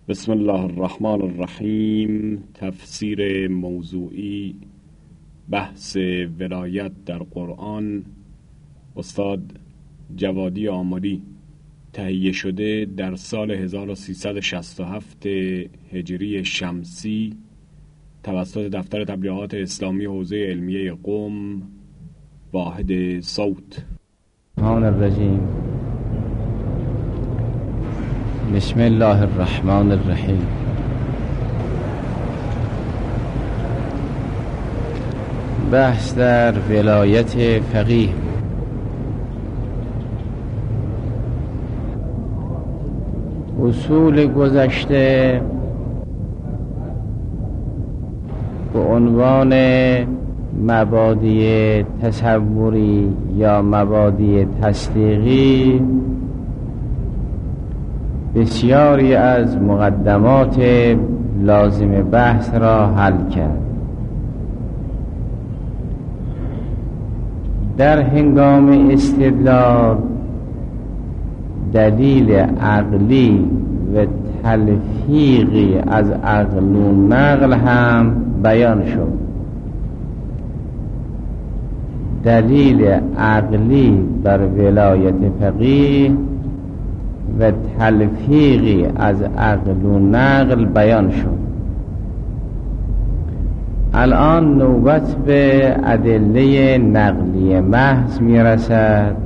بسم الله الرحمن الرحیم. تفسیر موضوعی بحث ولایت در قرآن، استاد جوادی آملی، تهیه شده در سال 1367 هجری شمسی توسط دفتر تبلیغات اسلامی حوزه علمیه قم، واحد صوت. الرحمن الرحیم. بسم الله الرحمن الرحیم. بحث در ولایت فقیه. اصول گذشته به عنوان مبادی تصوری یا مبادی تصدیقی بسیاری از مقدمات لازم بحث را حل کرد. در هنگام استدلال دلیل عقلی و تلفیقی از عقل و نقل هم بیان شد. دلیل عقلی بر ولایت فقیه و تلفیقی از عقل و نقل بیان شد. الان نوبت به ادله نقلی محض میرسد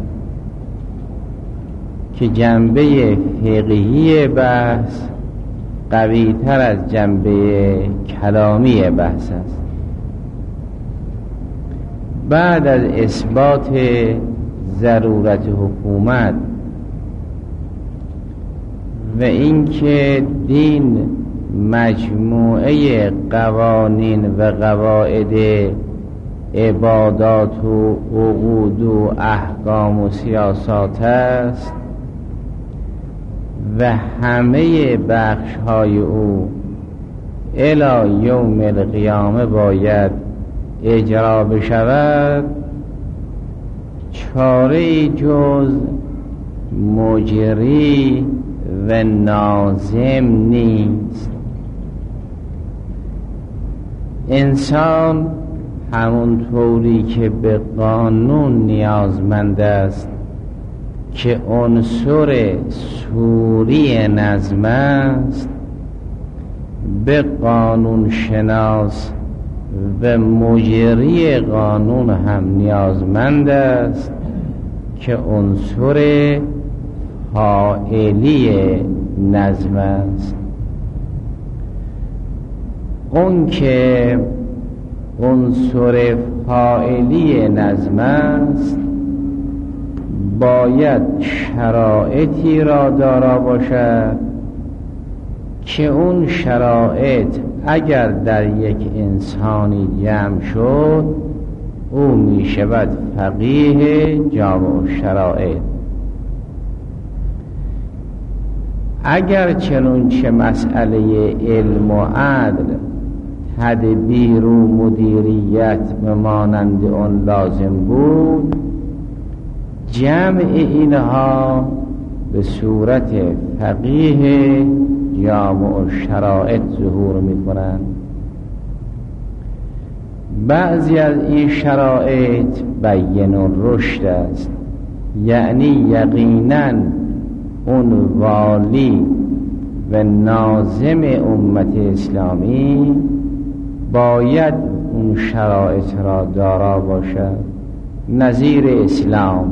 که جنبه فقهی بحث قوی تر از جنبه کلامی بحث است. بعد از اثبات ضرورت حکومت و اینکه دین مجموعه قوانین و قواعد عبادات و عقود و احکام و سیاسات است و همه بخش‌های او الی یوم القیامه باید اجرا بشود، چاره جز مجری و ناظم نیست. انسان همونطوری که به قانون نیازمند است که عنصر صوری نظم است، به قانون شناس و مجری قانون هم نیازمند است که عنصر فاعلی نظم است. اون که عنصر فاعلی نظم است باید شرایطی را دارا باشد که اون شرایط اگر در یک انسانی جمع شد او می شود فقیه جامع شرایط. اگر چنانچه مسئله علم و عدل، تدبیر و مدیریت بمانند آن لازم بود، جمع اینها به صورت فقیه جامع شرایط ظهور می کنند. بعضی از این شرایط بیان الرشد است، یعنی یقیناً اون والی و ناظم امت اسلامی باید اون شرایط را دارا باشد. نظیر اسلام،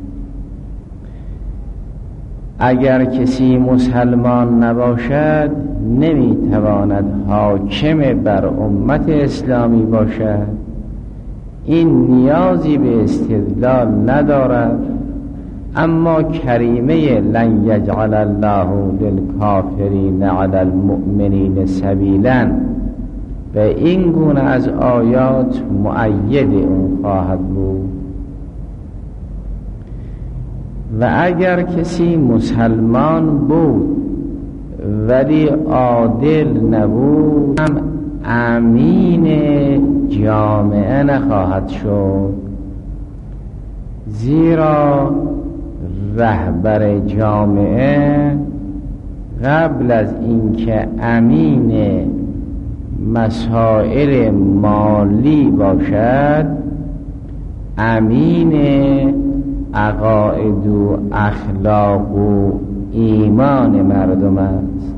اگر کسی مسلمان نباشد نمیتواند حاکم بر امت اسلامی باشد. این نیازی به استدلال ندارد. اما کریمه لن یجعل الله للکافرین علی المؤمنین سبیلا و این گونه از آیات مؤید اون خواهد بود. و اگر کسی مسلمان بود ولی عادل نبود هم امین جامعه نخواهد شد، زیرا رهبر جامعه قبل از اینکه امین مسائل مالی باشد، امین عقاید و اخلاق و ایمان مردم است.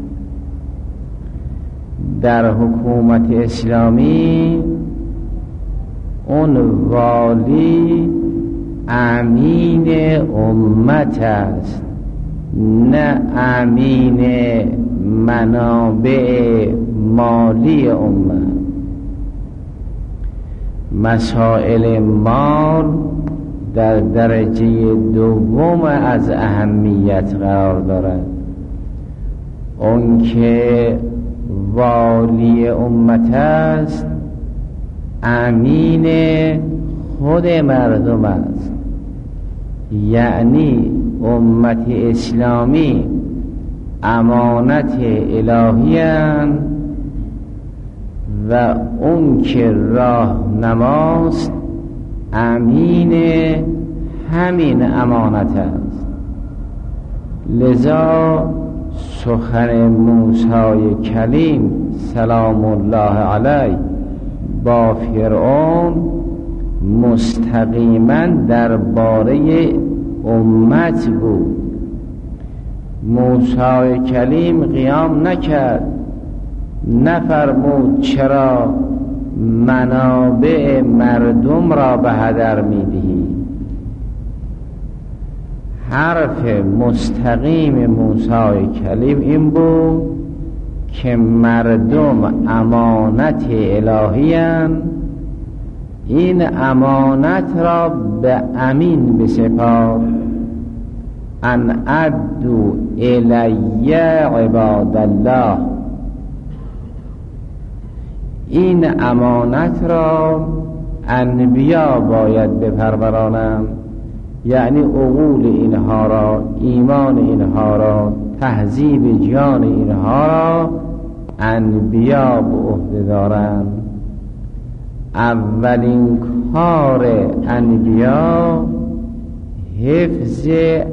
در حکومت اسلامی اون والی امین امت است، نه امین منابع مالی امت. مسائل مال در درجه دوم از اهمیت قرار دارد. اون که والی امت است امین خود مردم است، یعنی امت اسلامی امانت الهی اند و اون که راهنماست امین همین امانت است. لذا سخن موسی کلیم سلام الله علیه با فرعون مستقیما درباره امت بود. موسی کلیم قیام نکرد، نفرمود چرا منابع مردم را به هدر می‌دهی. حرف مستقیم موسی کلیم این بود که مردم امانت الهی اند، این امانت را به امین بسپار. ان ادوا الی عباد الله، این امانت را انبیا باید بپرورانند، یعنی عقول اینها را، ایمان اینها را، تهذیب جان اینها را انبیا به عهده دارند. اولین کار انبیا حفظ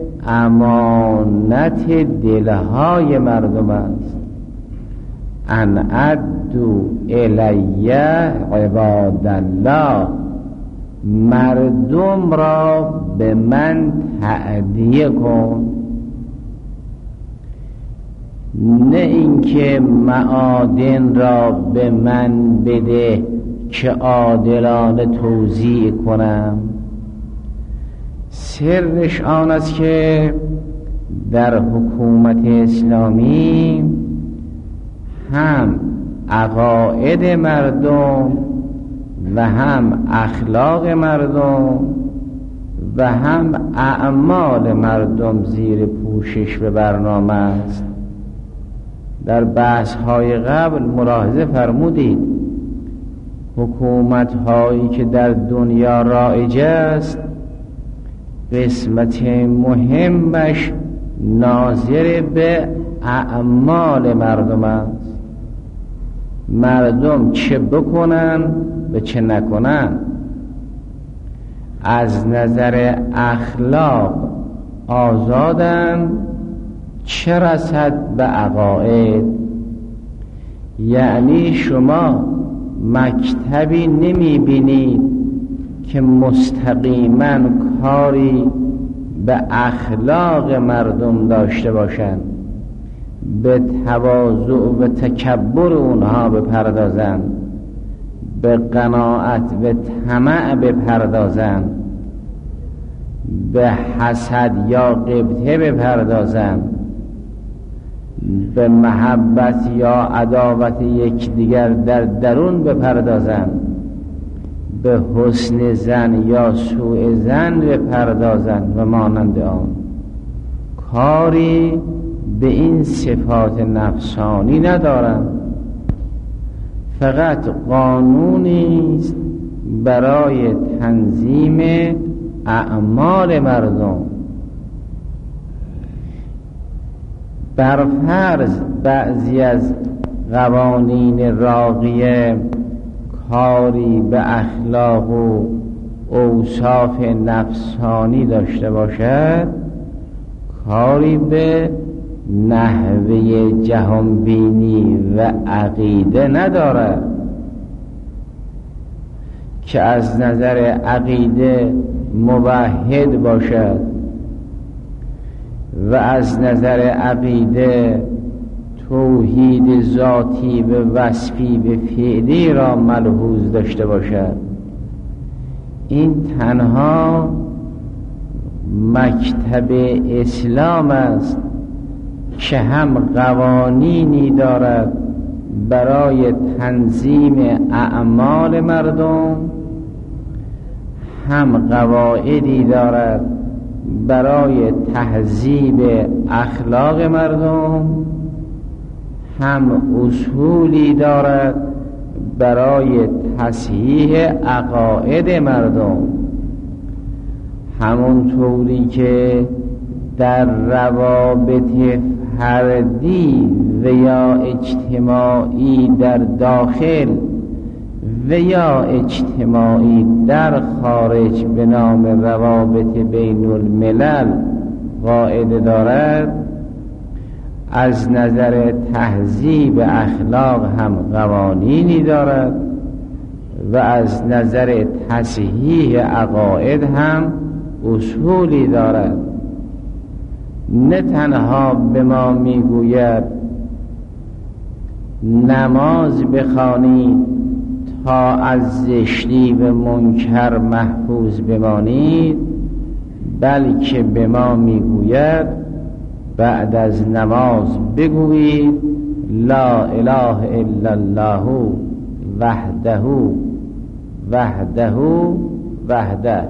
امانت دلهای مردم است. ان ادوا الی عباد الله، مردم را به من تأدیه کن، نه اینکه معادن را به من بده که عادلانه توزیع کنم. سرش آن است که در حکومت اسلامی هم عقاید مردم و هم اخلاق مردم و هم اعمال مردم زیر پوشش به برنامه است. در بحث های قبل ملاحظه فرمودید حکومت هایی که در دنیا رایج است قسمت مهمش ناظر به اعمال مردم است. مردم چه بکنن و چه نکنن. از نظر اخلاق آزادن، چه رسد به عقاید. یعنی شما مکتبی نمی بینید که مستقیما کاری به اخلاق مردم داشته باشند، به تواضع و تکبر اونها بپردازند، به قناعت و طمع بپردازند، به حسد یا غبطه بپردازند، به محبت یا عداوت یکدیگر در درون بپردازند، به حسن زن یا سوء زن بپردازند و مانند آن. کاری به این صفات نفسانی ندارند، فقط قانونی است برای تنظیم اعمال مردم. برفرض بعضی از قوانین راقیه کاری به اخلاق و اوصاف نفسانی داشته باشد، کاری به نحوه جهانبینی و عقیده ندارد که از نظر عقیده موحد باشد و از نظر عقیده توحید ذاتی و وصفی و فعلی را ملحوظ داشته باشد. این تنها مکتب اسلام است که هم قوانینی دارد برای تنظیم اعمال مردم، هم قواعدی دارد برای تهذیب اخلاق مردم، هم اصولی دارد برای تصحیح عقاید مردم. همونطوری که در روابط فردی و یا اجتماعی در داخل و یا اجتماعی در خارج به نام روابط بین الملل قاعده دارد، از نظر تهذیب اخلاق هم قوانینی دارد و از نظر تصحیح عقاید هم اصولی دارد. نه تنها به ما میگوید نماز بخوانید تا از زشتی و منکر محفوظ بمانید، بلکه به ما میگوید بعد از نماز بگویید لا اله الا الله وحده وحده وحده،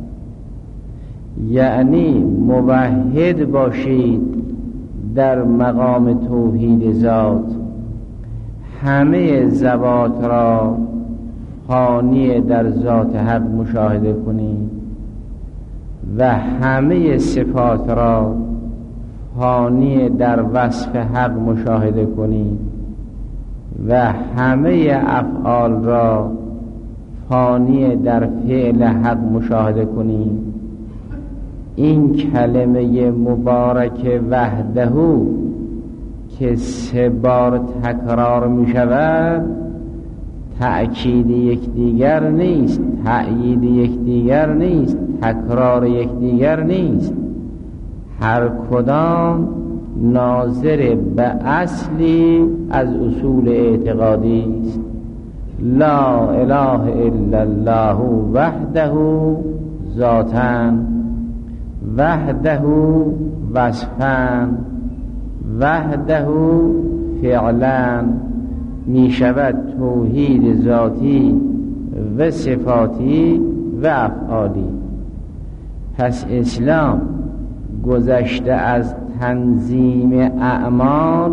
یعنی موحد باشید در مقام توحید ذات، همه ذوات را فانی در ذات حق مشاهده کنید و همه صفات را فانی در وصف حق مشاهده کنید و همه افعال را فانی در فعل حق مشاهده کنید. این کلمه مبارک وحده که 3 بار تکرار می شود تأکید یکدیگر نیست، تأیید یکدیگر نیست، تکرار یکدیگر نیست، هر کدام ناظر به اصلی از اصول اعتقادی است. لا اله الا الله وحده ذاتاً، وحده وصفاً، وحده فعلاً، می شود توحید ذاتی و صفاتی و افعالی. پس اسلام گذشته از تنظیم اعمال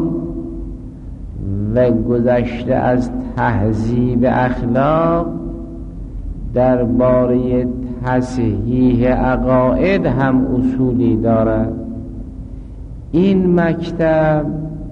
و گذشته از تهذیب اخلاق درباره تصحیح عقاید هم اصولی دارد. این مکتب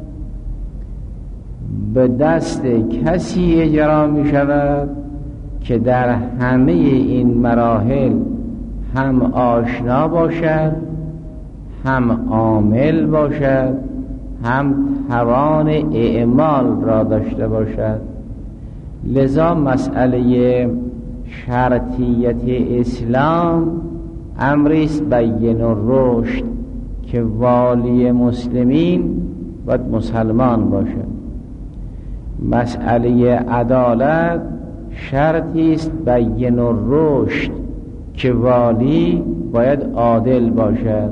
به دست کسی اجرا می شود که در همه این مراحل هم آشنا باشد، هم عامل باشد، هم توان اعمال را داشته باشد. لذا مسئله شرطیت اسلام امری است بین الرشد که والی مسلمین باید مسلمان باشد. مسئله عدالت شرطی است بین الرشد که والی باید عادل باشد.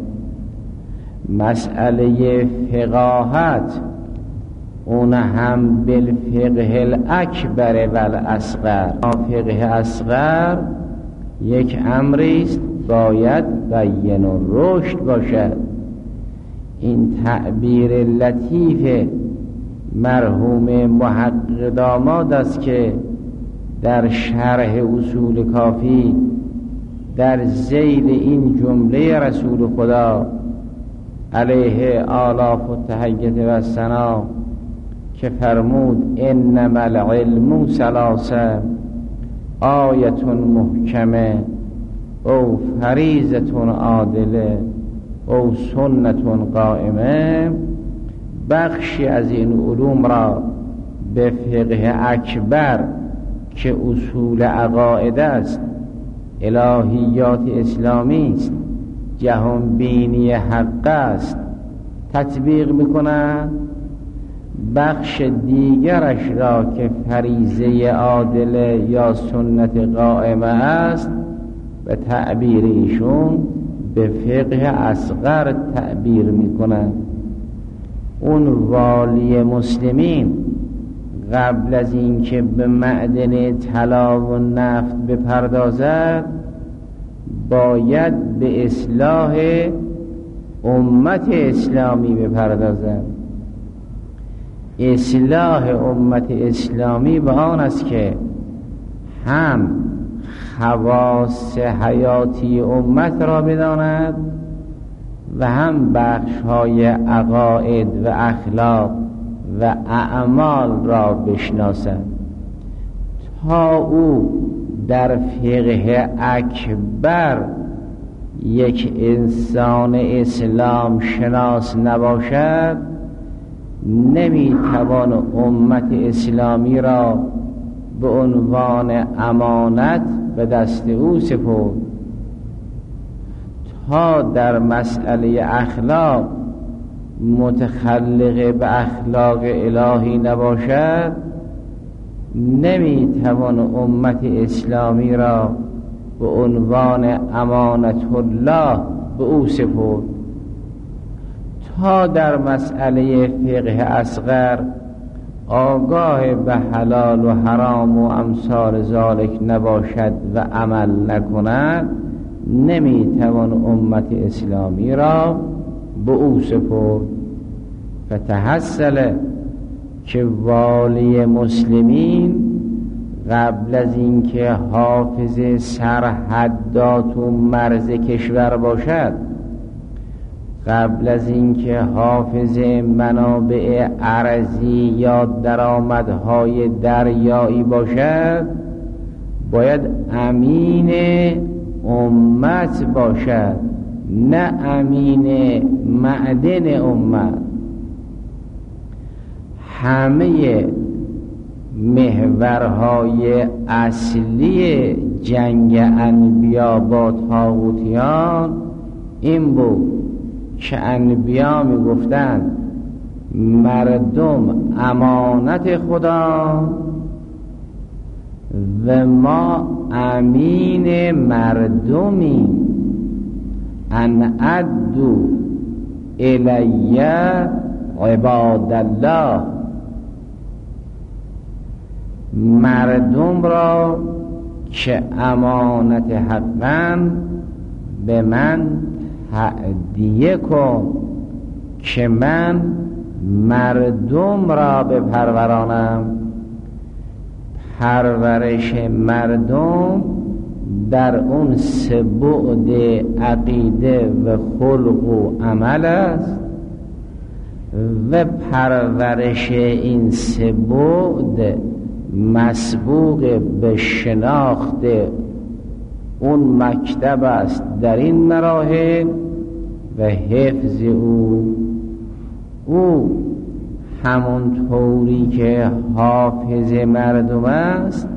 مسئله فقاهت اون هم بالفقه الاکبر و الاصغر، فقه اصغر یک امری است باید بین الرشد باشد. این تعبیر لطیف مرحوم محقق داماد است که در شرح اصول کافی در ذیل این جمله رسول خدا علیه آلاف و تحیت و ثنا که فرمود انما العلم ثلاثه آیت محکمه او فریضه عادله او سنت قائمه، بخشی از این علوم را به فقه اکبر که اصول عقاید است، الهیات اسلامی است، جهان بینی حق است تطبیق میکنند، بخش دیگرش را که فریضه عادله یا سنت قائمه است به تعبیر ایشون به فقه اصغر تعبیر میکنند. اون والی مسلمین قبل از اینکه به معدن طلا و نفت بپردازد باید به اصلاح امت اسلامی بپردازد. اصلاح امت اسلامی به آن است که هم خواص حیاتی امت را بداند و هم بخش‌های عقاید و اخلاق و اعمال را بشناسد تا او در فقه اکبر یک انسان اسلام شناس نباشد نمیتوان امت اسلامی را به عنوان امانت به دست او سپرد. تا در مسئله اخلاق متخلق به اخلاق الهی نباشد نمیتوان امت اسلامی را به عنوان امانت الله به او سپرد. تا در مسئله فقه اصغر آگاه به حلال و حرام و امثال ذالک نباشد و عمل نکند نمیتوان امت اسلامی را به او سپرد. فتحصل که والی مسلمین قبل از اینکه حافظ سرحدات و مرز کشور باشد، قبل از اینکه حافظ منابع ارضی یا درآمدهای دریایی باشد باید امین امت باشد، نه امین معدن امت. همه محورهای اصلی جنگ انبیا با طاغوتیان این بود که انبیا میگفتند مردم امانت خدا و ما امین مردمی، ان ادو الی عباد الله، مردم را که امانت حقاً به من هدیه کن که من مردم را بپرورانم. پرورش مردم در اون سه بعد عقیده و خلق و عمل است و پرورش این سه بعد مسبوق به شناخت اون مکتب است در این مراحل و حفظ او همون طوری که حافظ مردم است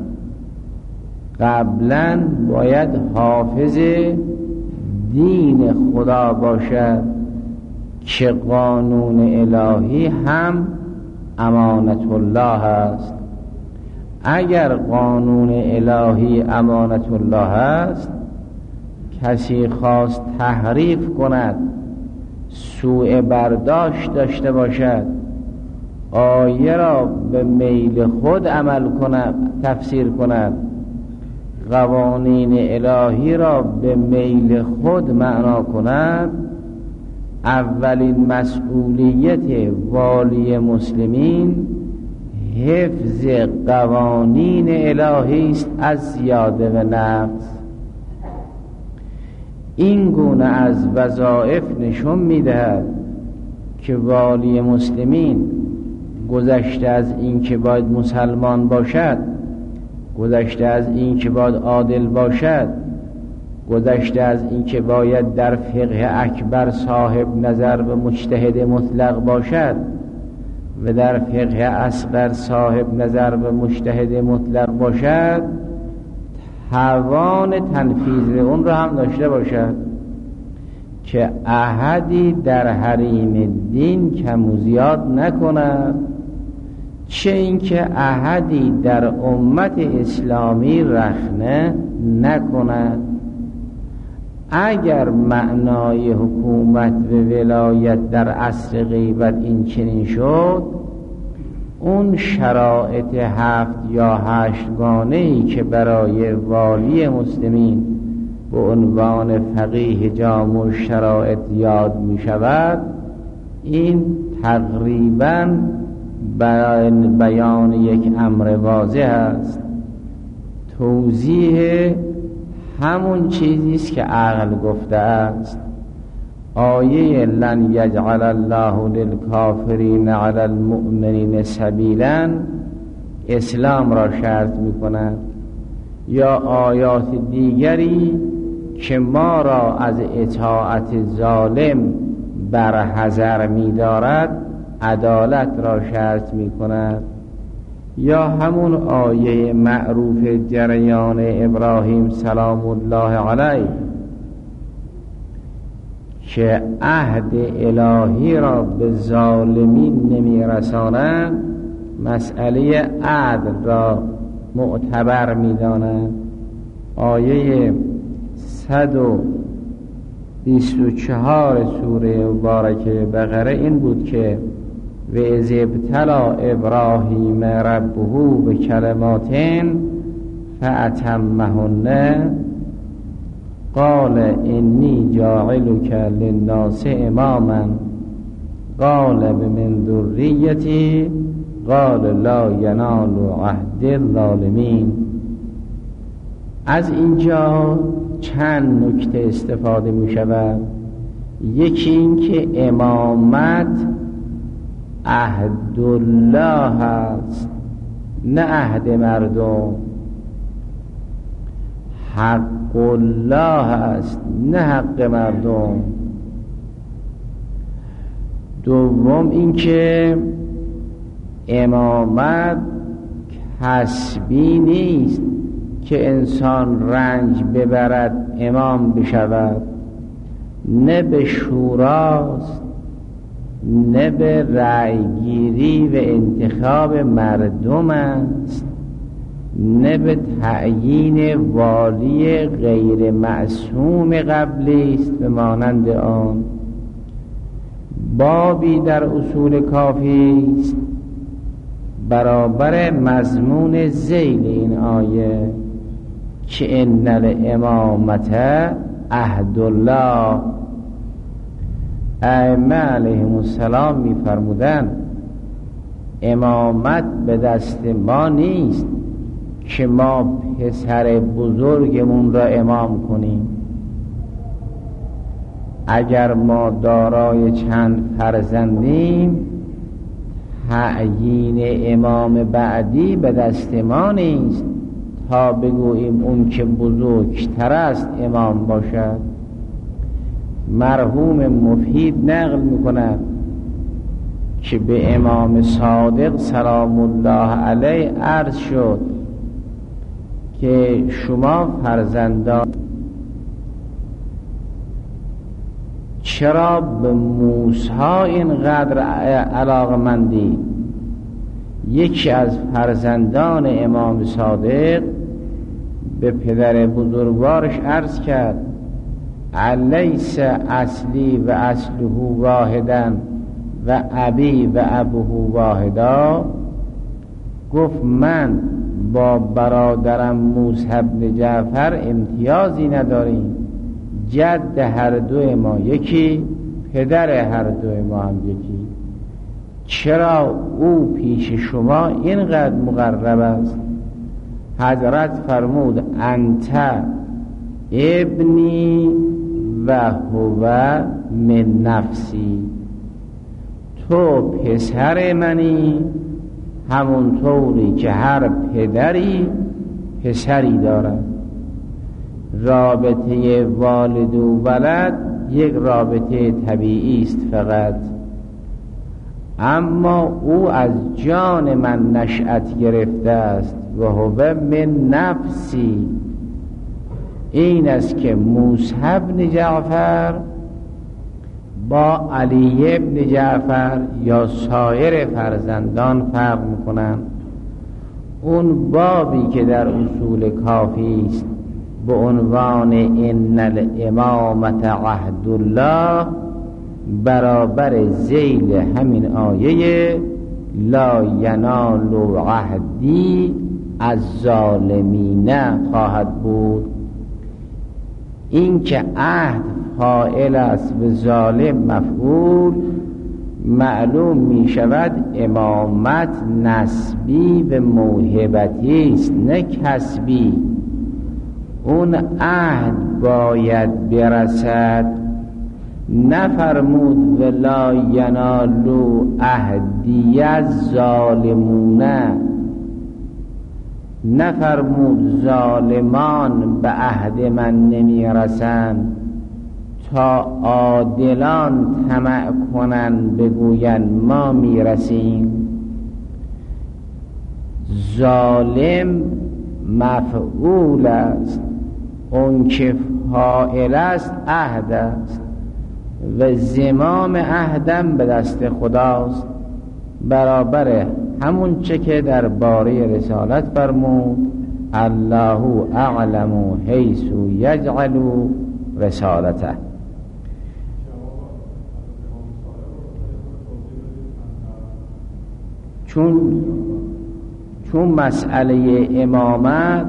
قبلا باید حافظ دین خدا باشد که قانون الهی هم امانت الله است. اگر قانون الهی امانت الله است کسی خواست تحریف کند، سوء برداشت داشته باشد، آیه را به میل خود عمل کند، تفسیر کند، قوانین الهی را به میل خود معنا کند، اولین مسئولیت والی مسلمین حفظ قوانین الهی است از زیاده و نقص. این گونه از وظایف نشون میدهد که والی مسلمین گذشته از این که باید مسلمان باشد، گذشته از این که باید عادل باشد، گذشته از این که باید در فقه اکبر صاحب نظر و مجتهد مطلق باشد، و در فقه اصغر صاحب نظر و مجتهد مطلق باشد، توان تنفیذ اون را هم داشته باشد که احدی در حریم دین کم و زیاد نکند، چه اینکه احدی در امت اسلامی رخنه نکند. اگر معنای حکومت و ولایت در عصر غیبت این چنین شد، اون شرایط 7 یا 8 گانه‌ای که برای والی مسلمین به عنوان فقیه جامع شرایط یاد می شود، این تقریباً بیان یک امر واضح است، توضیح همون چیزی است که عقل گفته است. آیه لن یجعل الله للکافرین علی المؤمنین سبیلا اسلام را شرط می کند، یا آیات دیگری که ما را از اطاعت ظالم برحذر می دارد عدالت را شرط می کند، یا همون آیه معروف جریان ابراهیم سلام الله علیه که عهد الهی را به ظالمین نمی رسانند، مسئله عدل را معتبر می دانند. آیه 124 سوره مبارکه بقره این بود که و اذ ابتلی ابراهیم ربه بکلمات فاتمهن قال انی جاعلک للناس اماما قال من ذریتی قال لا ینال عهد الظالمین. از اینجا چند نکته استفاده می شود. یکی این که امامت عهد الله است، نه عهد مردم. حق الله است، نه حق مردم. دوم این که امامت کسبی نیست که انسان رنج ببرد امام بشود، نه به شوراست، نه به رأی گیری و انتخاب مردم است، نه به تعیین والی غیر معصوم قبلی است به مانند آن. بابی در اصول کافی است برابر مضمون ذیل این آیه که ان الامامت عهد الله. ائمه علیهم السلام می‌فرمودند امامت به دست ما نیست که ما پسر بزرگمون را امام کنیم. اگر ما دارای چند فرزندیم، تعیین امام بعدی به دست ما نیست تا بگوییم اون که بزرگتر است امام باشد. مرحوم مفید نقل می‌کند که به امام صادق سلام الله علیه عرض شد که شما فرزندان چرا به موسی اینقدر علاقه‌مندی؟ یکی از فرزندان امام صادق به پدر بزرگوارش عرض کرد الیس اصلی و اصله واحدا و ابی و ابوه واحدا؟ گفت من با برادرم موسی بن جعفر امتیازی نداریم، جد هر دو ما یکی، پدر هر دو ما هم یکی. چرا او پیش شما اینقدر مقرب است؟ حضرت فرمود انت ابنی و هو من نفسی، تو پسر منی همونطوری که هر پدری پسری دارد. رابطه والد و ولد یک رابطه طبیعی است فقط، اما او از جان من نشأت گرفته است و هو من نفسی. این است که موسی بن جعفر با علی بن جعفر یا سایر فرزندان فرق میکنن. اون بابی که در اصول کافی است به عنوان ان الامامة عهد الله برابر ذیل همین آیه لا ینال عهدی از ظالمین خواهد بود. این که عهد فاعل است و ظالم مفعول، معلوم می شود امامت نسبی و موهبتی است نه کسبی. اون عهد باید برسد، نفرمود ولا ینالو عهدی الظالمون، نفرمود ظالمان به عهد من نمی رسند تا عادلان طمع کنن بگوین ما می رسیم. ظالم مفعول است، اون که فاعل است عهد است و زمام عهدم به دست خداست، برابر همون چه که در باره رسالت فرمود الله اعلم حیث یجعل رسالته. چون مسئله امامت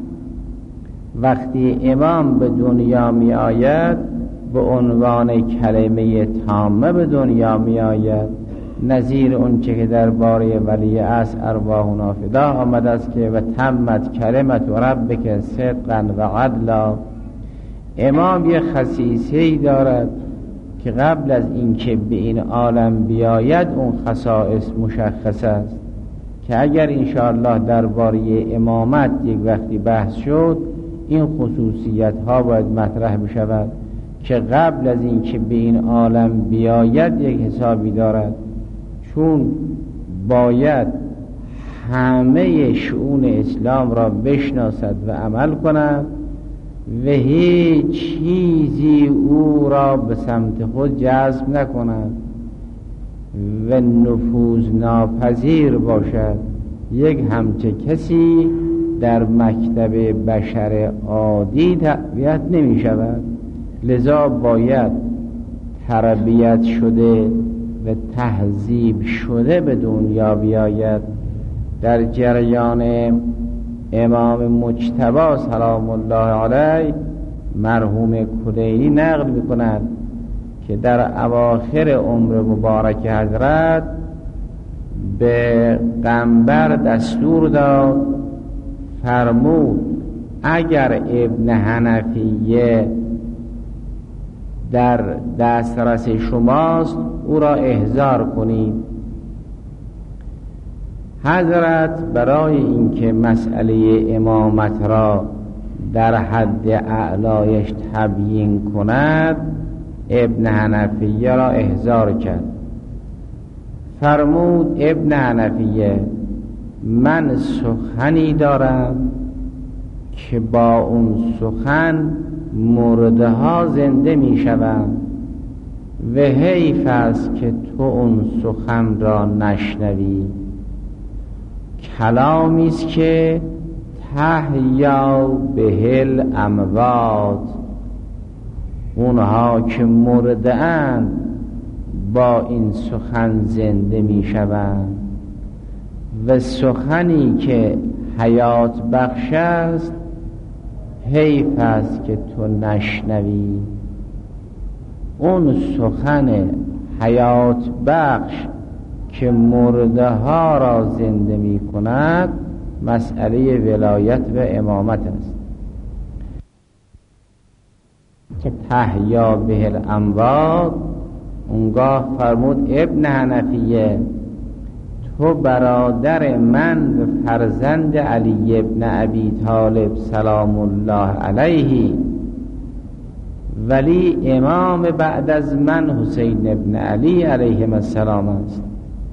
وقتی امام به دنیا می آید به عنوان کلمه تامه به دنیا می آید، نظیر اون چه که در باره ولی عصر ارواحنا فدا آمد است که و تمت کلمت ربک صدقا و عدلا. امام یه خصیصه‌ای دارد که قبل از اینکه به این عالم بیاید اون خصائص مشخص است که اگر انشاءالله درباره امامت یک وقتی بحث شد این خصوصیت ها باید مطرح بشود که قبل از اینکه به این عالم بیاید یک حسابی دارد، چون باید همه شؤون اسلام را بشناسد و عمل کند و هیچ چیزی او را به سمت خود جذب نکند و نفوذ ناپذیر باشد. یک همچه کسی در مکتب بشر عادی تربیت نمی شود، لذا باید تربیت شده و تهذیب شده به دنیا بیاید. در جریان امام مجتبی سلام الله علیه مرحوم کلینی نقل می‌کند که در اواخر عمر مبارک حضرت به قنبر دستور داد، فرمود اگر ابن حنفیه در دسترس شماست او را احضار کنید. حضرت برای اینکه مسئله امامت را در حد اعلایش تبیین کند ابن حنفیه را احضار کرد. فرمود ابن حنفیه من سخنی دارم که با اون سخن مرده ها زنده می شوند و حیف است که تو اون سخن را نشنوی. کلامی است که تحیا بهل اموات، اونها که مرده اند با این سخن زنده می شوند و سخنی که حیات بخش است حیف است که تو نشنوی. اون سخن حیات بخش که مرده ها را زنده می کند مسئله ولایت و امامت است که تحیا به الاموات. اونگاه فرمود ابن حنفیه تو برادر من و فرزند علی ابن ابی طالب سلام الله علیه، ولی امام بعد از من حسین ابن علی علیهم السلام است.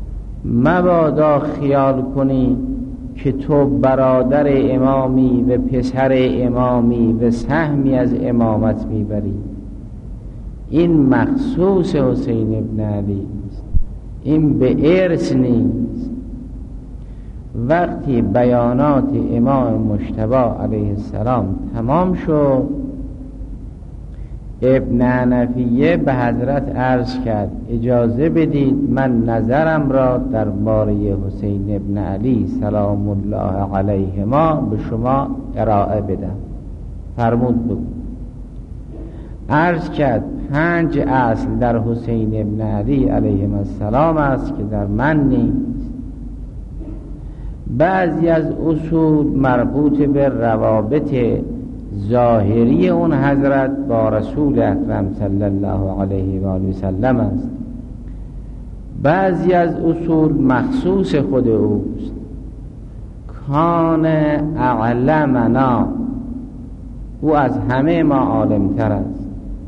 مبادا خیال کنی که تو برادر امامی و پسر امامی و سهمی از امامت میبری. این مخصوص حسین ابن علی است، این به ارث نیست. وقتی بیانات امام مجتبی علیه السلام تمام شد، ابن حنفیه به حضرت عرض کرد اجازه بدید من نظرم را درباره حسین ابن علی سلام الله علیهما به شما ارائه بدم. فرمود بگو. عرض کرد 5 اصل در حسین ابن علی علیه السلام است که در من نیست. بعضی از اصول مربوط به روابط ظاهری اون حضرت با رسول اکرم صلی الله علیه و آله و سلم است. بعضی از اصول مخصوص خود اوست. کان اعلمنا، او از همه ما عالمتر است.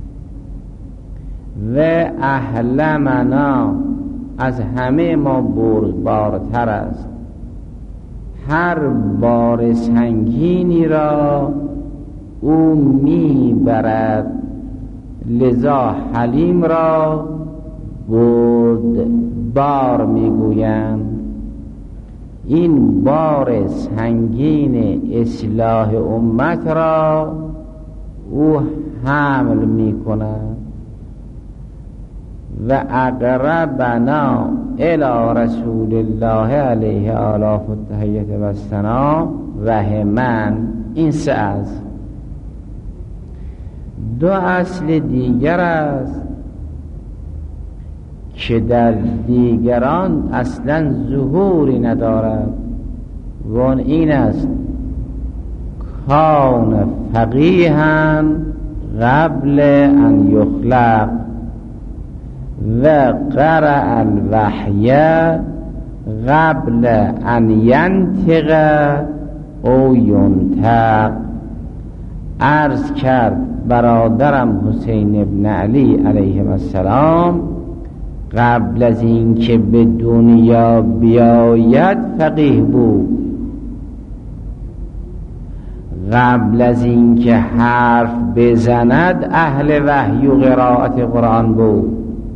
و احلمنا، از همه ما بردبارتر است. هر بار سنگینی را او میبرد، لذا حلیم را بردبار میگویند. این بار سنگین اصلاح امت را او حمل میکند. و اقربنا الی رسول الله علیه آلاف التحیت و الثنا رحمن. این 3 است. 2 اصل دیگر است که در دیگران اصلا ظهوری ندارد و آن این است: کان فقیها قبل ان یخلق و قرأ الوحی قبل ان ینطق او ینطق. عرض کرد برادرم حسین ابن علی علیه السلام قبل از این که به دنیا بیاید فقیه بود. قبل از این که حرف بزند اهل وحی و قرائت قرآن بود،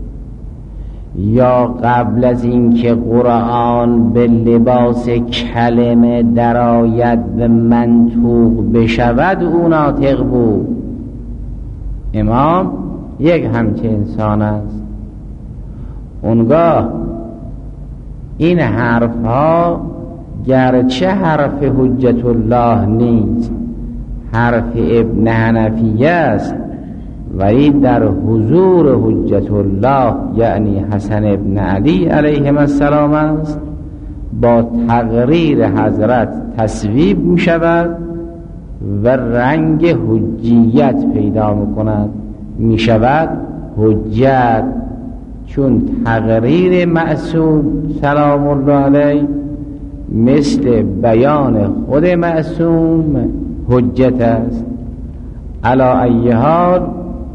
یا قبل از این که قرآن به لباس کلمه درآید و منطوق بشود او ناطق بود. امام یک همچه انسان است. اونگاه این حرف ها گرچه حرف حجت الله نیست، حرف ابن حنفیه است، ولی در حضور حجت الله یعنی حسن ابن علی علیه السلام است. با تقریر حضرت تصویب می شود و رنگ حجیت پیدا می کند، می شود حجت. چون تقریر معصوم سلام الله علیه مثل بیان خود معصوم حجت است. علی ای حال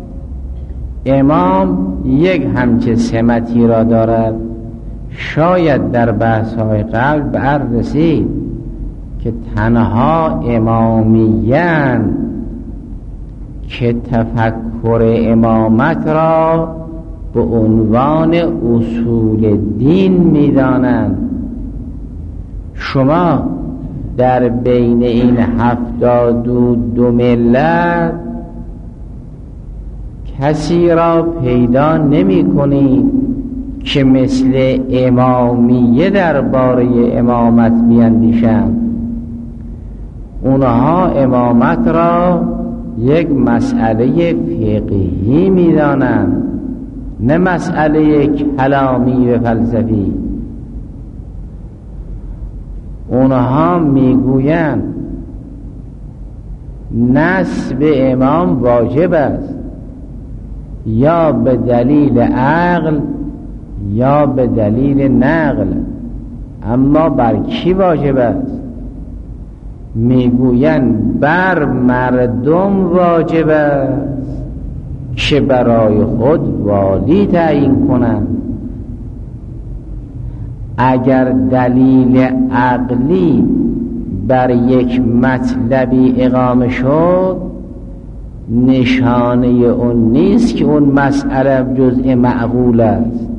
امام یک همچه سمتی را دارد. شاید در بحث‌های قبل به عرض رسید که تنها امامیان که تفکر امامت را به عنوان اصول دین می‌دانند. شما در بین این 72 ملت کسی را پیدا نمی کنید که مثل امامیه درباره امامت بیندیشند. اونها امامت را یک مسئله فقهی می دانند، نه مسئله کلامی و فلسفی. اونها می گویند نسب امام واجب است، یا به دلیل عقل یا به دلیل نقل. اما بر کی واجب است؟ میگویند بر مردم واجب است که برای خود والی تعیین کنند. اگر دلیل عقلی بر یک مطلبی اقامه شد، نشانه اون نیست که اون مسئله جزء معقول است.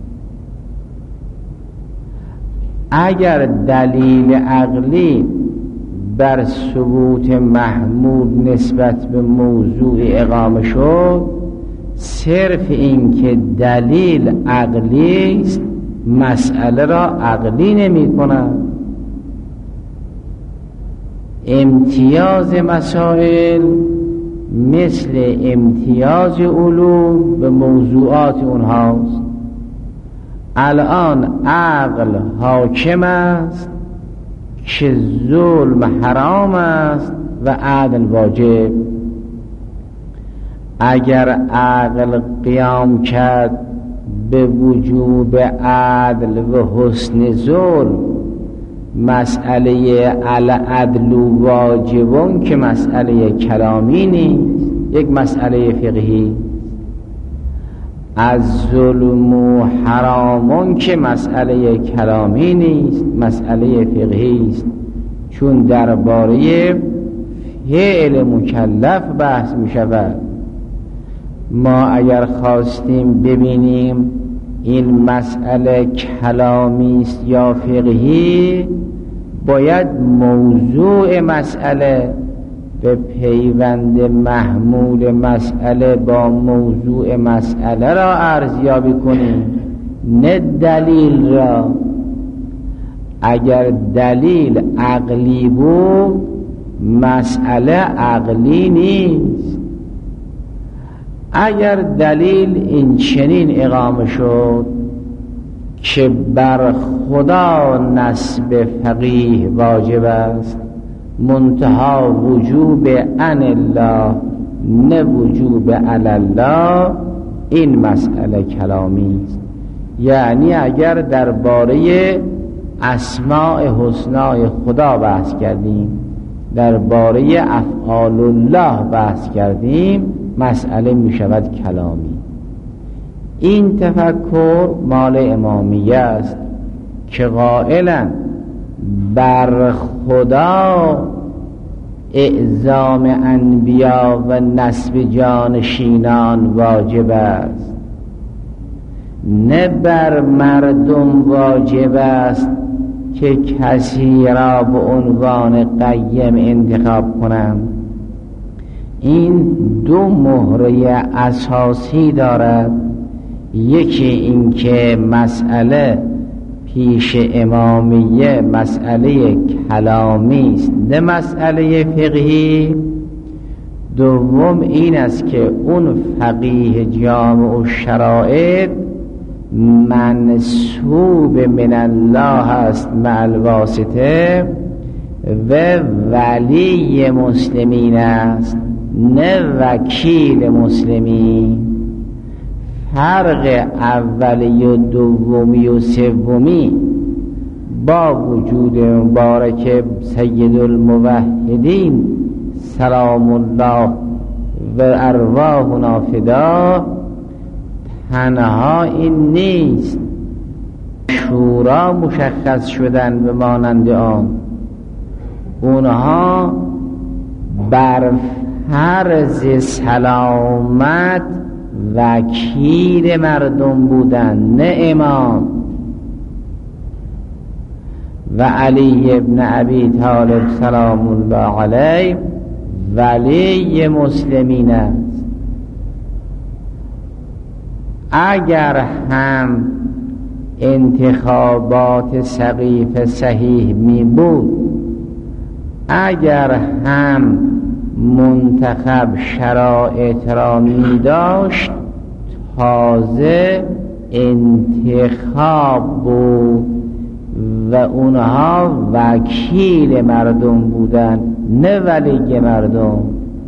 اگر دلیل عقلی بر ثبوت محمول نسبت به موضوع اقامه شد، صرف این که دلیل عقلی است مسئله را عقلی نمی کند. امتیاز مسائل مثل امتیاز علوم به موضوعات اونهاست. الان عقل حاکم است که ظلم حرام است و عدل واجب. اگر عقل قیام کرد به وجوب عدل و حسن ظلم، مسئله العدل واجبون که مسئله کلامی نیست، یک مسئله فقهی. از ظلم و حرامون که مسئله کلامی نیست، مسئله فقهی است، چون درباره فعل مکلف بحث می شود. ما اگر خواستیم ببینیم این مسئله کلامی است یا فقهی، باید موضوع مسئله به پیوند محمول مسئله با موضوع مسئله را ارزیابی کنیم، نه دلیل را. اگر دلیل عقلی بود، مسئله عقلی نیست. اگر دلیل این چنین اقامه شد که بر خدا نسب فقیه واجب است، منتها وجوب عن الله نه وجوب علی الله، این مسئله کلامی است. یعنی اگر درباره اسماء حسنای خدا بحث کردیم، درباره افعال الله بحث کردیم، مسئله می شود کلامی. این تفکر مال امامیه است که قائلا بر خدا اعزام انبیا و نسب جانشینان واجب است، نه بر مردم واجب است که کسی را به عنوان قیم انتخاب کنند. این دو مهره اساسی دارد. یکی این که مسئله پیش امامیه مسئله کلامی است نه مسئله فقهی. دوم این است که اون فقیه جامع الشرائط منسوب من الله است مع الواسطه و ولی مسلمین است نه وکیل مسلمین. فرق اولی و دومی و سومی با وجود مبارک سید الموحدین سلام الله و ارواحنا فدا تنها این نیست. شورا مشخص شدن به مانند آن، اونها بر فرض سلامت وکیل مردم بودن نه امام. و علی ابن ابی طالب سلام الله علیه ولی مسلمین است. اگر هم انتخابات سقیفه صحیح می بود، اگر هم منتخب شرایط را می داشت، تازه انتخاب بود و اونها وکیل مردم بودن نه ولی مردم.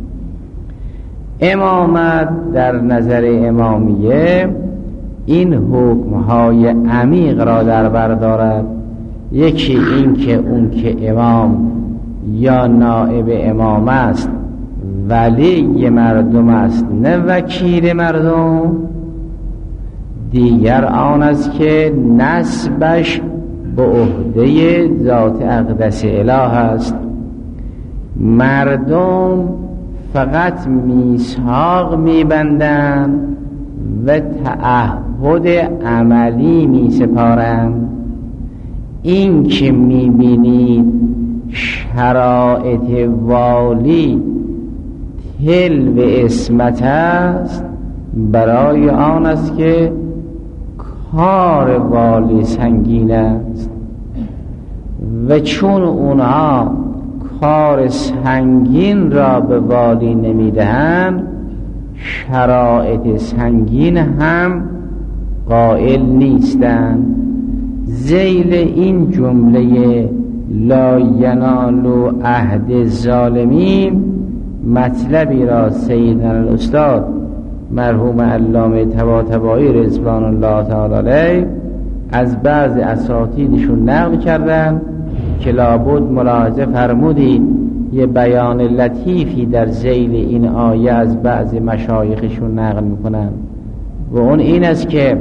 امامت در نظر امامیه این حکمهای عمیق را در بر دارد. یکی این که اون که امام یا نائب امام است ولی مردم است نه وکیل مردم. دیگر آن است که نسبش به عهده ذات اقدس اله است. مردم فقط میثاق میبندند و تعهد عملی میسپارند. این که میبینید شرایط والی تل و اسمت است، برای آن است که کار والی سنگین است و چون اونها کار سنگین را به والی نمیدهند، شرایط سنگین هم قائل نیستند. ذیل این جمله لا ینال عهد الظالمین مطلبی را سیدنا الاستاد مرحوم علامه طباطبایی رضوان الله تعالی علیه از بعض اساتیدشون نقل کردن که لابد ملاحظه فرمودید یه بیان لطیفی در ذیل این آیه از بعض مشایخشون نقل میکنن و اون این است که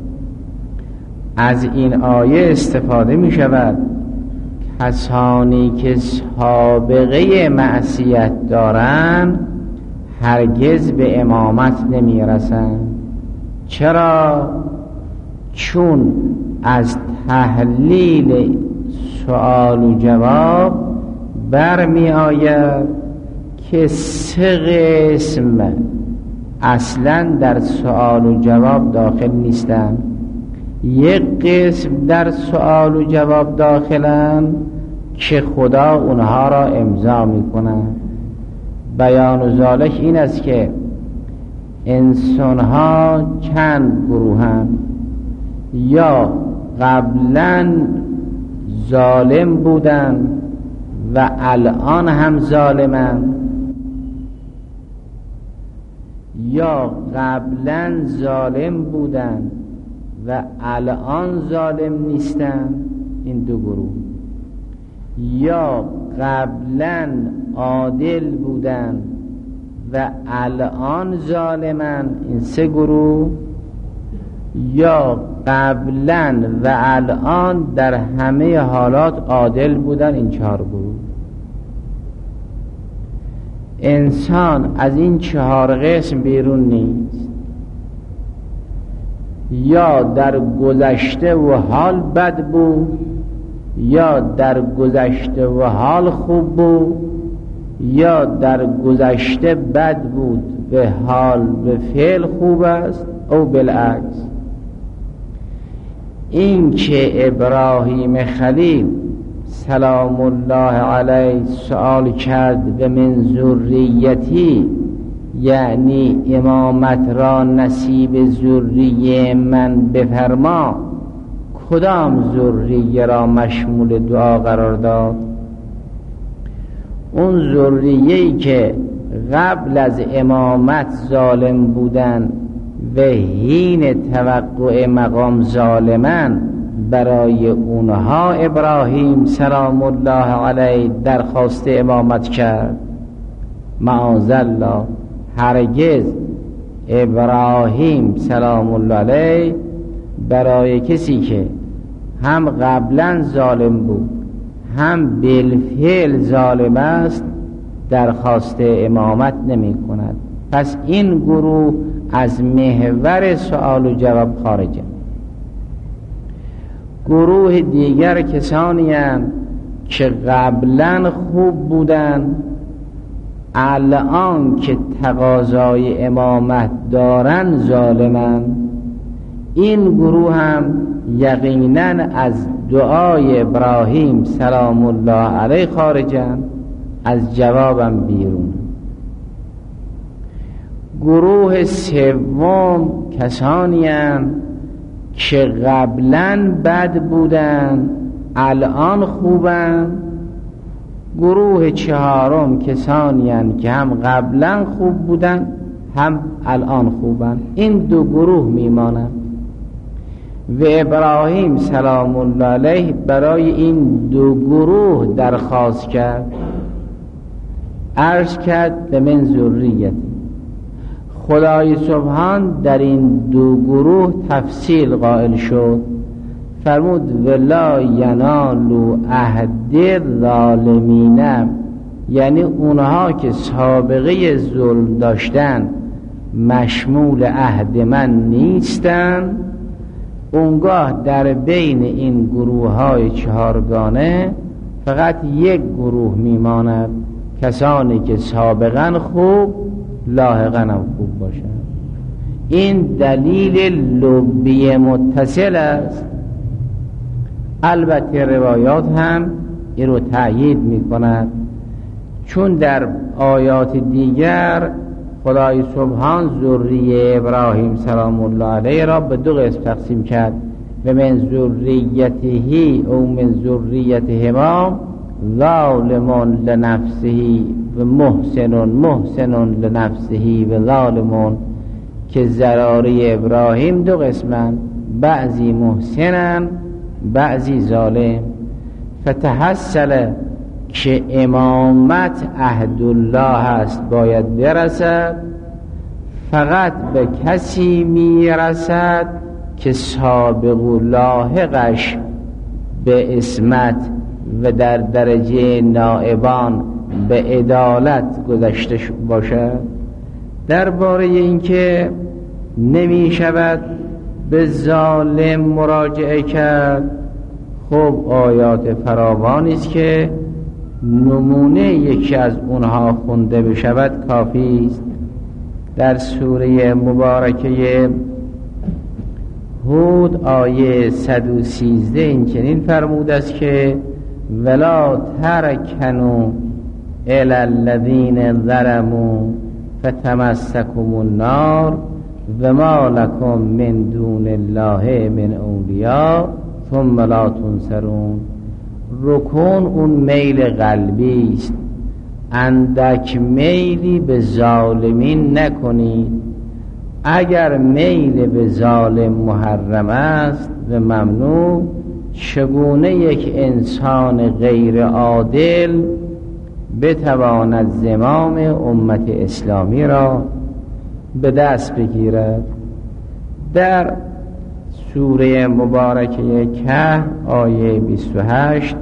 از این آیه استفاده می شود کسانی که سابقه معصیت دارند هرگز به امامت نمی رسند. چرا؟ چون از تحلیل سوال و جواب برمی آید که 3 قسم اصلا در سوال و جواب داخل نیستند. یک قسم در سوال و جواب داخلند که خدا اونها را امضا میکنند. بیان و ذالک این است که انسانها چند گروهند، یا قبلا ظالم بودند و الان هم ظالمند، یا قبلا ظالم بودند و الان ظالم نیستند، این 2 گروه، یا قبلا عادل بودند و الان ظالمند، این 3 گروه، یا قبلا و الان در همه حالات عادل بودند، این 4 گروه. انسان از این 4 قسم بیرون نیست. یا در گذشته و حال بد بود، یا در گذشته و حال خوب بود، یا در گذشته بد بود به حال به فعل خوب است، او بالعکس. این که ابراهیم خلیل سلام الله علیه سوال کرد و من ذریتی، یعنی امامت را نصیب ذریه من بفرما، کدام ذریه را مشمول دعا قرار داد؟ اون ذریه‌ای که قبل از امامت ظالم بودن و حین توقع مقام ظالمن، برای اونها ابراهیم سلام الله علیه درخواست امامت کرد. معاذالله، هرگز ابراهیم سلام الله علیه برای کسی که هم قبلا ظالم بود هم بالفعل ظالم است درخواست امامت نمی کند. پس این گروه از محور سوال و جواب خارجه. گروه دیگر کسانی هستند که قبلا خوب بودند، الان که تقاضای امامت دارن ظالمند. این گروه هم یقینا از دعای ابراهیم سلام الله علیه خارجند، از جوابم بیرون. گروه سوم کسانی هستند که قبلا بد بودند الان خوبند. گروه چهارم کسانی هستند که هم قبلا خوب بودند هم الان خوبند. این 2 گروه میمانند و ابراهیم سلام الله علیه برای این 2 گروه درخواست کرد، عرض کرد به من ذریت. خدای سبحان در این 2 گروه تفصیل قائل شد، فرمود ولا ینالوا عهد الظالمین، یعنی اونها که سابقه ظلم داشتن مشمول عهد من نیستن. اونگاه در بین این گروه های چهارگانه فقط یک گروه میماند، کسانی که سابقا خوب لاحقا هم خوب باشند. این دلیل لبی متصل است. البته روایات هم این رو تأیید می کند، چون در آیات دیگر خدای سبحان ذریه ابراهیم سلام الله علیه را به دو قسم تقسیم کرد، و من ذریته او من ذریتهما ظالم لنفسه و محسن لنفسه و ظالم، که ذراری ابراهیم دو قسمن، بعضی محسنن بعضی ظالم. فتحصل که امامت عهد الله است باید برسد، فقط به کسی میرسد که سابق و لاحقش به اسمت و در درجه نائبان به عدالت گذشته باشد. درباره اینکه نمی شود به ظالم مراجعه کرد، خب آیات فراوانی است که نمونه یکی از اونها خونده بشود کافی است. در سوره مبارکه هود آیه 113 این چنین فرموده است که ولا ترکنوا الی الذین ظلموا فتمسکم النار و ما لکم من دون الله من اولیاء ثم لا تنصرون. رکون اون میل قلبی است، اندک میلی به ظالمین نکنید. اگر میل به ظالم محرم است و ممنوع، چگونه یک انسان غیر عادل بتواند زمام امت اسلامی را به دست بگیرد؟ در سوره مبارکه کهف آیه 28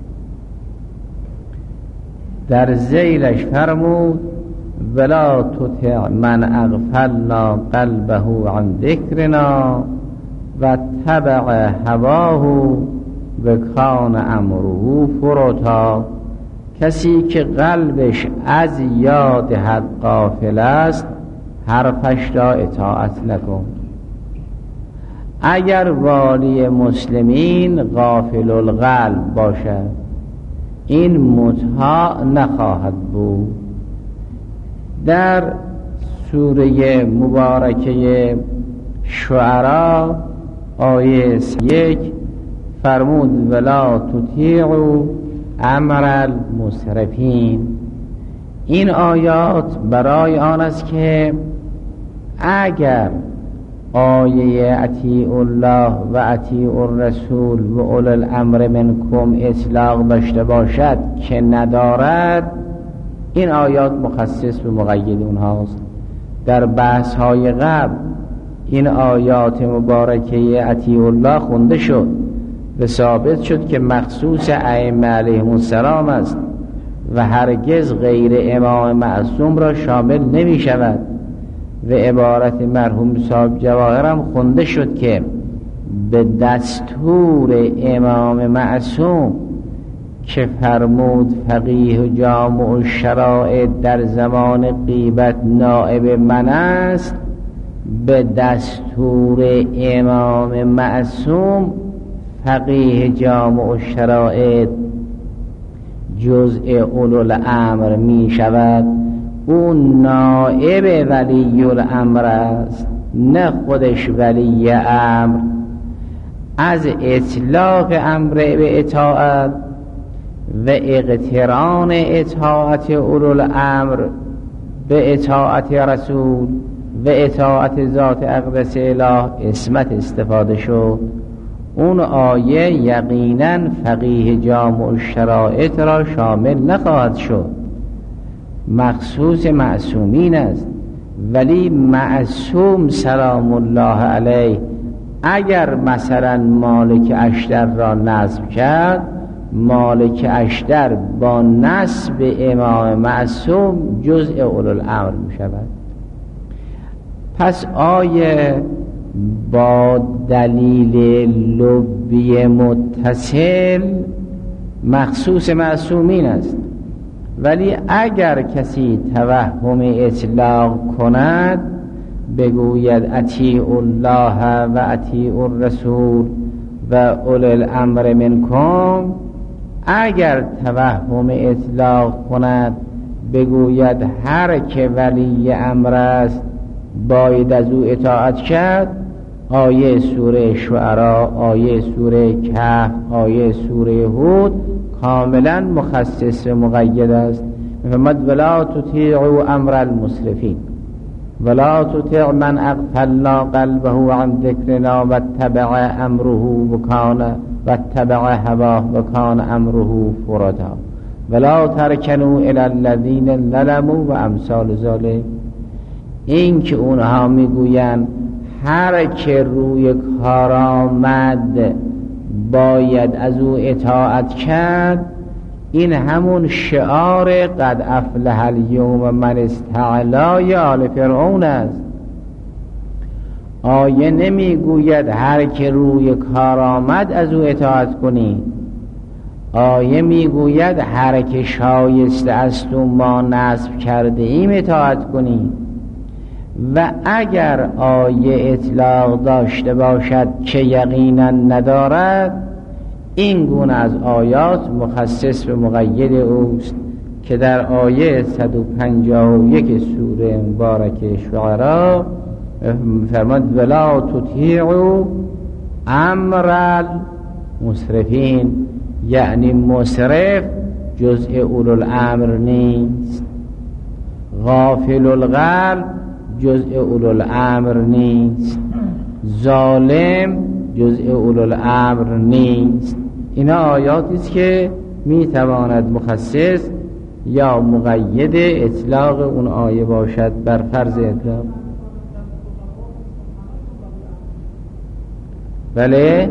در ذیلش فرمود ولا تطع من اغفلنا قلبه عن ذکرنا و تبع هواه و کان امره فرطا. کسی که قلبش از یاد حق غافل است حرفش را اطاعت نکن. اگر والی مسلمین غافل القلب باشد این مطاع نخواهد بود. در سوره مبارکه شعراء آیه 1 فرمود ولا تطیعوا امر المسرفین. این آیات برای آن است که اگر آیه اطیع الله و اطیع الرسول و اولي الامر منکم اطلاق داشته باشد که ندارد، این آیات مخصص به مقید اونهاست. در بحث های قبل این آیات مبارکه اطیع الله خونده شد و ثابت شد که مخصوص ائمه علیهم السلام است و هرگز غیر امام معصوم را شامل نمی شود. و عبارت مرحوم صاحب جواهر هم خونده شد که به دستور امام معصوم که فرمود فقیه و جامع الشرائع در زمان غیبت نائب من است، به دستور امام معصوم فقیه جامع الشرائع جزء اولوالامر می شود. اون نائب ولی الامر است، نه خودش ولی امر. از اطلاق امر به اطاعت و اقتران اطاعت اولوالامر به اطاعت رسول و اطاعت ذات اقدس اله اسمت استفاده شد. اون آیه یقینا فقیه جامع الشرائع را شامل نخواهد شد، مخصوص معصومین است. ولی معصوم سلام الله علیه اگر مثلا مالک اشتر را نصب کرد، مالک اشتر با نصب امام معصوم جزء اولوالامر می شود. پس آیه با دلیل لبی متصل مخصوص معصومین است، ولی اگر کسی توهم اطلاق کند بگوید اطیعوا الله و اطیعوا الرسول و اولی الامر منکم، اگر توهم اطلاق کند بگوید هر که ولی امر است باید از او اطاعت کرد، آیه سوره شعراء، آیه سوره کهف، آیه سوره هود کاملا مخصص و مقید است. می‌فرماید ولا تطیعوا امر المسرفین ولا تطع من اغفلنا قلبه عن ذکرنا واتبع امره واتبع هواه وکان امره فرطا ولا ترکنوا الی الذین ظلموا و امثال ذلک. این که اونها میگویند هر که روی کار آمد باید از او اطاعت کرد، این همون شعار قد افلح الیوم من استعلا آل فرعون است. آیه نمیگوید هر که روی کار آمد از او اطاعت کنید، آیه میگوید هر که شایسته است و ما نصب کرده ایم اطاعت کنید. و اگر آیه اطلاق داشته باشد که یقینا ندارد، این گونه از آیات مخصص و مقید اوست که در آیه 151 سوره مبارکه شعراء فرمود ولا تطیعوا امر المسرفین، یعنی مسرف جزء اولوالامر نیست، غافل القلب جزء اولوالامر نیست، ظالم جزء اولوالامر نیست. اینا آیاتی است که میتواند مخصص یا مقید اطلاق اون آیه باشد بر فرض اطلاق. بله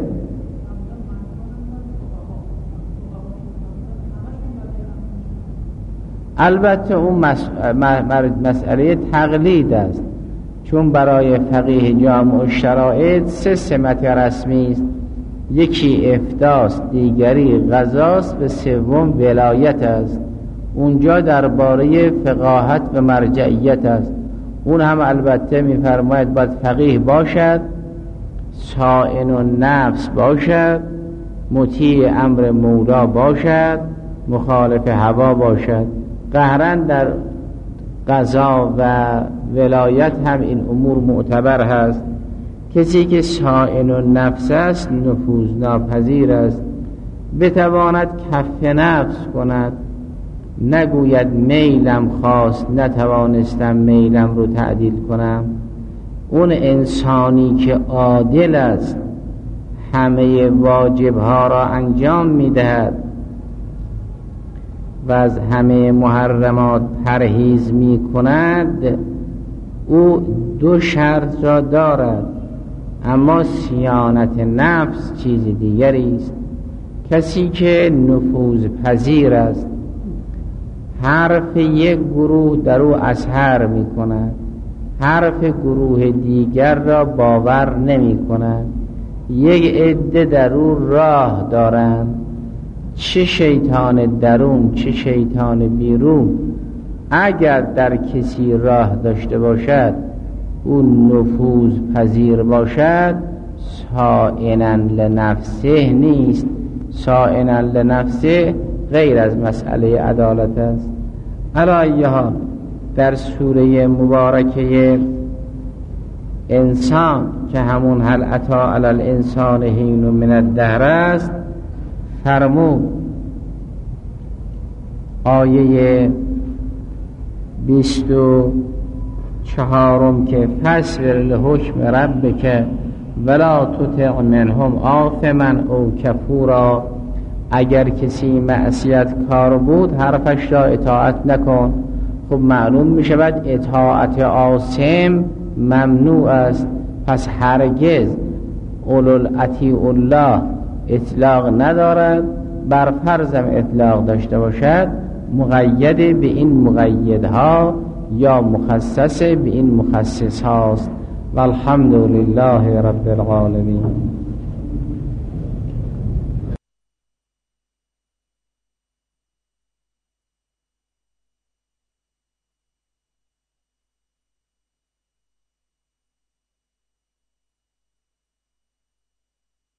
البته اون مسئله تقلید است، چون برای فقیه جامع الشرائط 3 سمت رسمی است، یکی افتاست، دیگری قضاست و سوم ولایت است. اونجا درباره فقاهت و مرجعیت است. اون هم البته میفرماید باید فقیه باشد، صائن النفس باشد، مطیع امر مولا باشد، مخالف هوا باشد. قهرا در قضا و ولایت هم این امور معتبر هست. کسی که صائن النفس است نفوذ ناپذیر است، بتواند کف نفس کند، نگوید میلم خواست نتوانستم میلم رو تعدیل کنم. اون انسانی که عادل است، همه واجبها را انجام میدهد و از همه محرمات پرهیز می کند، او 2 شرط را دارد. اما صیانت نفس چیز دیگری است. کسی که نفوذ پذیر است، حرف یک گروه در او اثر می کند، حرف گروه دیگر را باور نمی کند. یک عده در او راه دارند، چه شیطان درون چه شیطان بیرون. اگر در کسی راه داشته باشد، او نفوذ پذیر باشد، صائنا لنفسه نیست. صائنا لنفسه غیر از مسئله عدالت است. علی ای حال در سوره مبارکه انسان که همون هل اتی علی الانسان حین من الدهر است، فرمود آیه 24 که فاصبر لحکم ربک ولا تطع منهم آثما او کفورا. اگر کسی معصیت کار بود حرفش را اطاعت نکن. خب معلوم می شود اطاعت آثم ممنوع است. پس هرگز اطیعوا الله اطلاق ندارد، بر فرضم اطلاق داشته باشد مقید به این مقیدها یا مخصص به این مخصص هاست. والحمد لله رب العالمین.